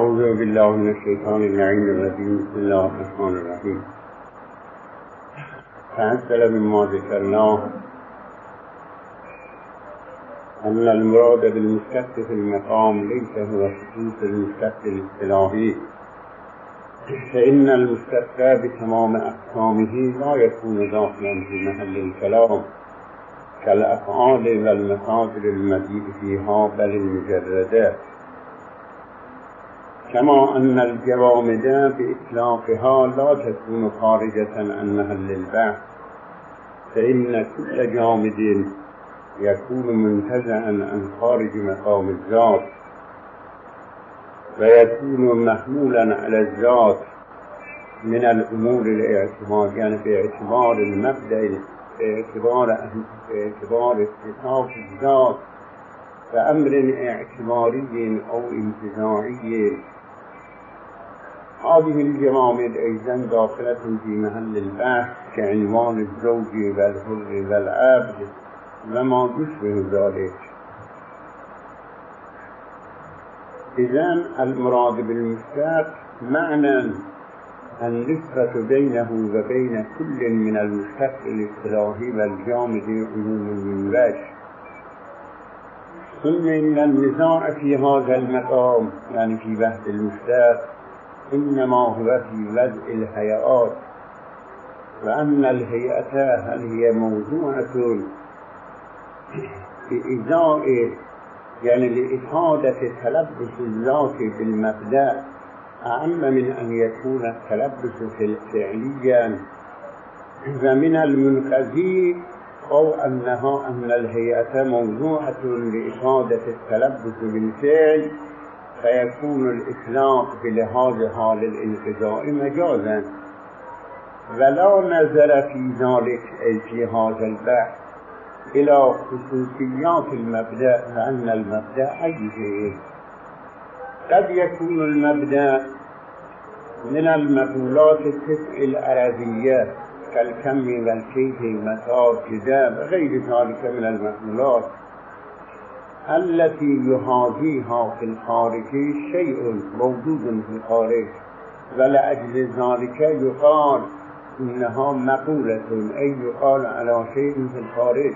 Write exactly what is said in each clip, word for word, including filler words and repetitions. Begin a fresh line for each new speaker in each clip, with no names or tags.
اعوذ بالله من الشیطان اللعین الرجیم. بسم الله الرحمن الرحیم. فأنزل مما ذكرناه أن المراد بالمشتت في المقام ليس هو خصوص المشتت الاصطلاحي، فإن المشتت بتمام أقسامه لا يكون داخلا في محل الكلام كالأفعال والمصادر المزيد فيها بل المجردات، كما أن الجوامد بإطلاقها لا تكون خارجة عن محل البحث، فإن كل جامد يكون منتزعا عن خارج مقام الذات ويكون محمولا على الذات من الأمور الاعتبار، يعني باعتبار المبدأ، باعتبار باعتبار اتصاف الذات فأمر اعتباري أو انتزاعي. هذه الجوامد أيضا داخلة في محل البحث كعنوان الزوج والحر والعبد وما يشبه ذلك. إذن المراد بالمشتت معنى النسبة بينه وبين كل من المشتت الاصطلاحي والجامد عموم من وجه. ثم إن النزاع في هذا المقام، يعني في بحث المشتت، إنما هو في وضع الهيئات، وأن الهيئة هل هي موضوعة بإزاء، يعني لإفادة تلبس الذات بالمبدأ أعم من أن يكون التلبس فعليا، ومن المنقذي أو أنها أن الهيئة موضوعة لإفادة التلبس بالفعل فيكون الإطلاق بلحاظ حال الانقضاء مجازا، ولا نظر في ذلك أي في هذا البحث إلى خصوصيات المبدأ، لأن المبدأ أي شيء. قد يكون المبدأ من المقولات التسع العربية كالكم والكيف والمتاع كذا وغير ذلك من المقولات التي يحاذيها في الخارج شيء موجود في الخارج، ولأجل ذلك يقال إنها مقولة، أي يقال على شيء في الخارج،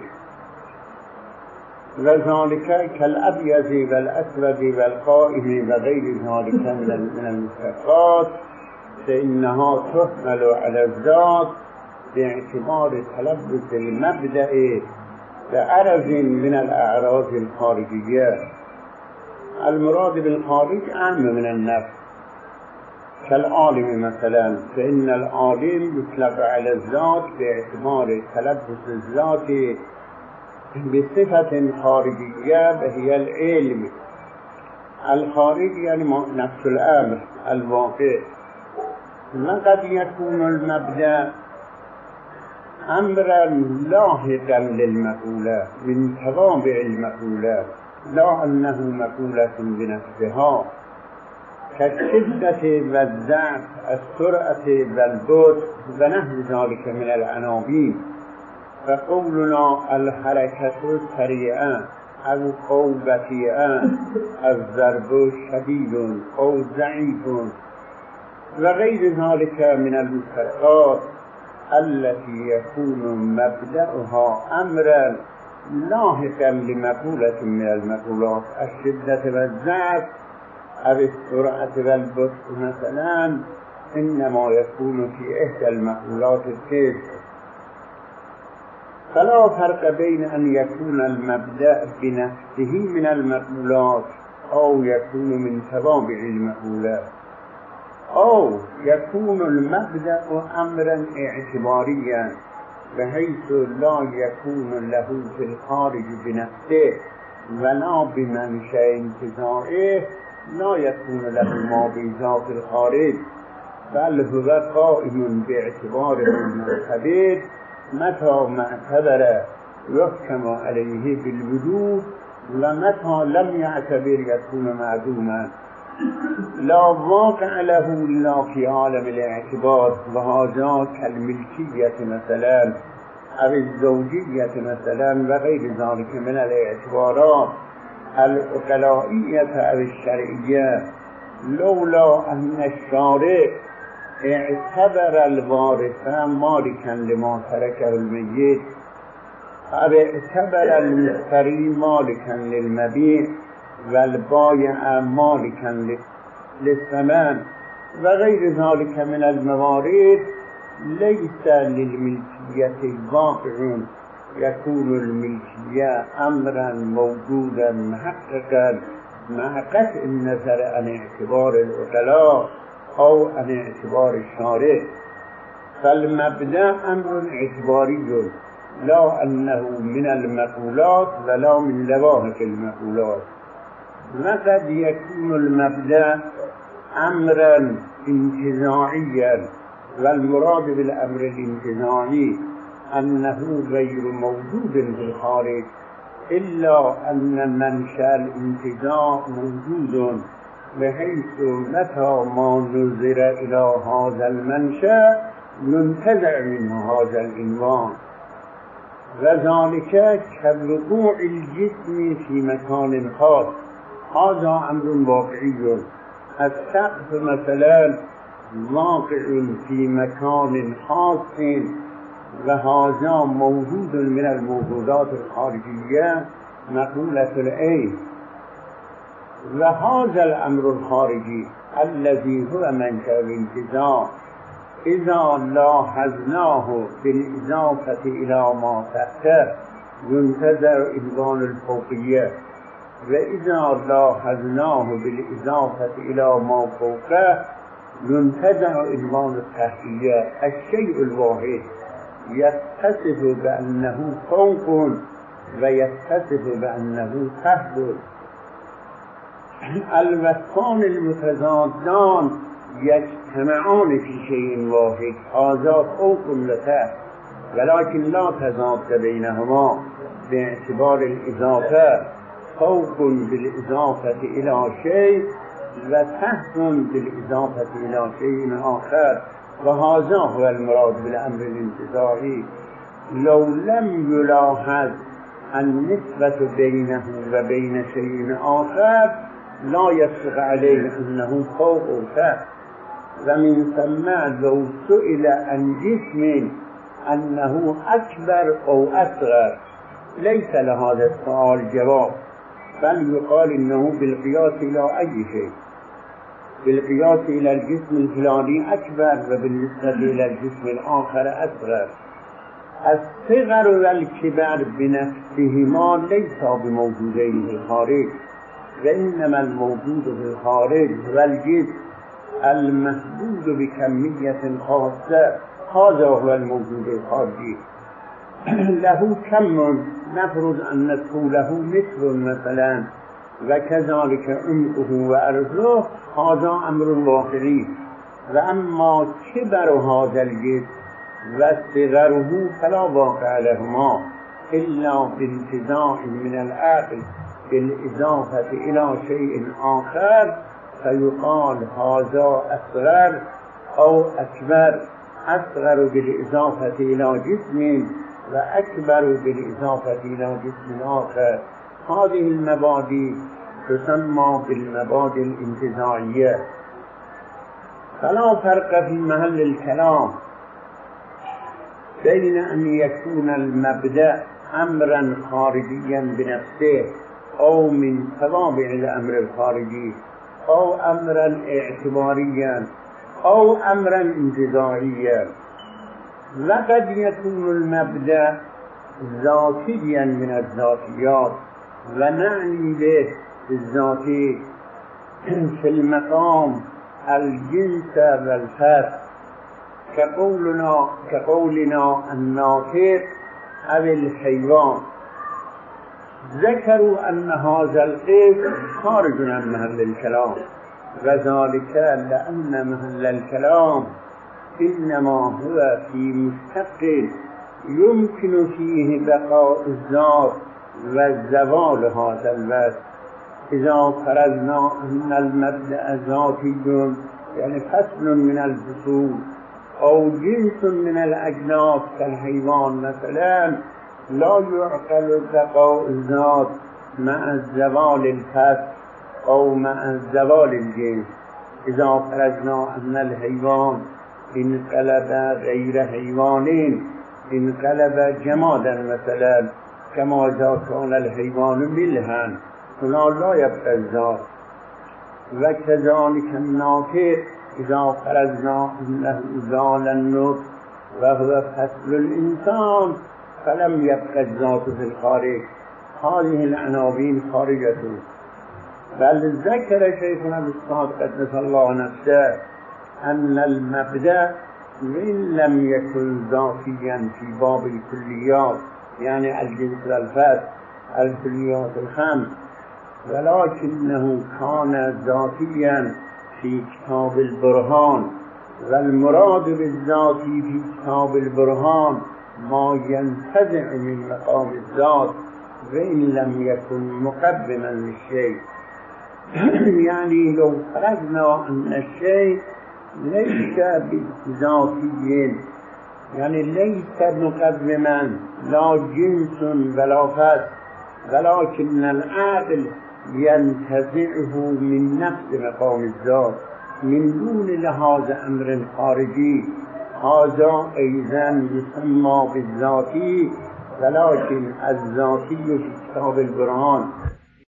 وذلك كالأبيض والأسود والقائم وغير ذلك من المشتقات، فإنها تحمل على الذات باعتبار تلبس المبدأ بعرض من الأعراض الخارجية. المراد بالخارج أعم من النفس، كالعالم مثلا، فإن العالم يطلق على الذات باعتبار تلبس الذات بصفة خارجية وهي العلم. الخارج يعني نفس الأمر الواقع. وقد يكون المبدأ أمرا لاحقا للمقولة من توابع المقولة، لا أنه مقولة بنفسها، كالشدة والضعف، السرعة والبطء ونحو ذلك من العناوين. فقولنا الحركة سريعة أو قو بطيئة، الضرب شديد أو ضعيف وغير ذلك من المشتقات التي يكون مبدأها أمرا لاحقا لمقولة من المقولات، الشدة والضعف أو السرعة والبطء مثلا إنما يكون في إحدى المقولات التسع. فلا فرق بين أن يكون المبدأ بنفسه من المقولات أو يكون من توابع المقولات، أو يكون المبدأ أمرا اعتباريا بحيث لا يكون له في الخارج بنفسه ولا بمنشأ انتزاعه، لا يكون له ما بذات الخارج، بل هو قائم باعتباره المعتبر متى ما اعتبر يحكم عليه بالوجود، ومتى لم يعتبر يكون معدوما، لا واقع له إلا في عالم الاعتبار، وهذا كالملكية مثلا أو الزوجية مثلا وغير ذلك من الاعتبارات العقلائية أو الشرعية لولا ان الشارع اعتبر الوارث مالكا لما تركه الميت او اعتبر المشتري مالكا للمبيع والبائع مالكا للثمن وغير ذلك من الموارد ليس للملكية واقع يكون الملكية أمرا موجودا محققا مع قطع النظر عن اعتبار العقلاء أو عن اعتبار الشارع. فالمبدأ أمر اعتباري لا أنه من المقولات ولا من لواحق المقولات. وقد يكون المبدأ أمرا انتزاعيا، والمراد بالأمر الانتزاعي أنه غير موجود في الخارج، إلا أن منشأ الانتزاع موجود، بحيث متى ما نظر إلى هذا المنشأ ينتزع منه هذا العنوان، وذلك كوقوع الجسم في مكان خاص. هذا أمر واقعي. السقف مثلا واقع في مكان خاص، وهذا موجود من الموجودات الخارجية مقولة العين. وهذا الأمر الخارجي الذي هو منشأ الانتزاع إذا لاحظناه بالإضافة إلى ما تحته ينتزع عنوان الفوقية، وإذا لاحظناه بالإضافة إلى ما فوقه ينتزع عنوان التحتية. الشيء الواحد يتصف بأنه فوق ويتصف بأنه تحت. الوصفان المتضادان يجتمعان في شيء واحد، هذا فوق وتحت، ولكن لا تضاد بينهما باعتبار الإضافة. فوق بالإضافة إلى شيء وتحت بالإضافة إلى شيء آخر، وهذا هو المراد بالأمر الانتزاعي. لو لم يلاحظ النسبة بينه وبين شيء آخر لا يصدق عليه أنه فوق أو تحت. ومن ثم لو سئل عن جسم أنه أكبر أو أصغر ليس لهذا السؤال جواب، بل يقال إنه بالقياس إلى أي شيء، بالقياس إلى الجسم الفلاني أكبر وبالنسبة إلى الجسم الآخر أصغر. الصغر والكبر بنفسهما ليس بموجودين في الخارج، وإنما الموجود في الخارج هو الجسم المحدود بكمية خاصة. هذا هو الموجود الخارجي. له كم، نفرض أن طوله متر مثلا، وكذلك عمقه وعرضه، هذا أمر واقعي. وأما كبر هذا الجسم وصغره فلا واقع لهما إلا بانتزاع من العقل بالإضافة إلى شيء آخر، فيقال هذا أصغر أو أكبر. أصغر بالإضافة إلى جسم وأكبر بالإضافة إلى جسم آخر. هذه المبادئ تسمى بالمبادئ الانتزاعية. فلا فرق في محل الكلام بين أن يكون المبدأ أمرا خارجيا بنفسه أو من توابع الأمر الخارجي، أو أمرا اعتباريا، أو أمرا انتزاعيا. وقد يكون المبدأ ذاتيا من الذاتيات، ونعني به الذاتي في المقام الجنس والفرد، كقولنا كقولنا الناطق أو الحيوان. ذكروا أن هذا القسم خارج عن محل الكلام، وذلك لأن محل الكلام إنما هو في مشتق يمكن فيه بقاء الذات والزوال هذا الوصف. إذا فرضنا أن المبدأ ذاتي يعني فصل من الفصول أو جنس من الأجناس كالحيوان مثلا، لا يعقل بقاء الذات مع الزوال الفصل أو مع الزوال الجنس، اذا فرضنا ان الحيوان انقلب غير حيوان انقلب جمادا مثلا كما اذا كان الحيوان ملحا هنا لا يبقى الذات وكذلك الناطق اذا فرضنا انه زال النطق وهو فصل الانسان فلم يبقى الذات في الخارج. هذه العناوين خارجة. بل ذكر شيخنا الاستاذ قدس الله نفسه أن المبدأ وإن لم يكن ذاتيا في باب الكليات يعني الجنس والفرد الكليات الخمس ولكنه كان ذاتيا في كتاب البرهان، والمراد بالذاتي في كتاب البرهان ما ينتزع من مقام الذات وإن لم يكن مقدما للشيء. يعني لو فرضنا أن الشيء ليس بذاتي يعني ليس مقدما لا جنس ولا فصل، ولكن العقل ينتزعه من نفس مقام الذات من دون لهذا أمر خارجي. هذا أيضا يسمى بالذاتي، ولكن الذاتي في كتاب البرهان